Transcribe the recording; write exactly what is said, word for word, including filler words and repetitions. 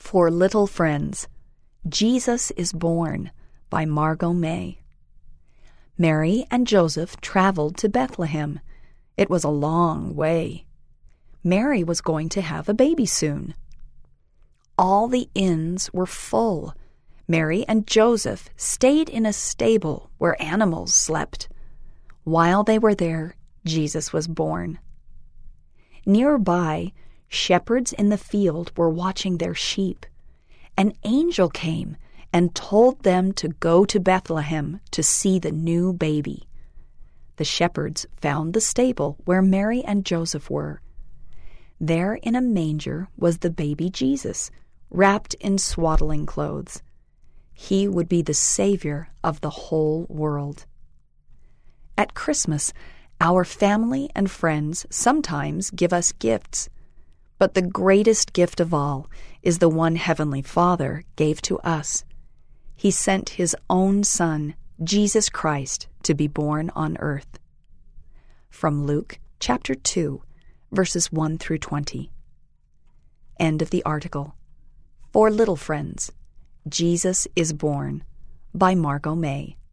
For Little Friends, Jesus is Born by Margot May. Mary and Joseph traveled to Bethlehem. It was a long way. Mary was going to have a baby soon. All the inns were full. Mary and Joseph stayed in a stable where animals slept. While they were there, Jesus was born. Nearby, shepherds in the field were watching their sheep. An angel came and told them to go to Bethlehem to see the new baby. The shepherds found the stable where Mary and Joseph were. There in a manger was the baby Jesus, wrapped in swaddling clothes. He would be the Savior of the whole world. At Christmas, our family and friends sometimes give us gifts. But the greatest gift of all is the one Heavenly Father gave to us. He sent His own Son, Jesus Christ, to be born on earth. From Luke chapter two, verses one through twenty. End of the article. For Little Friends, Jesus is Born by Margot May.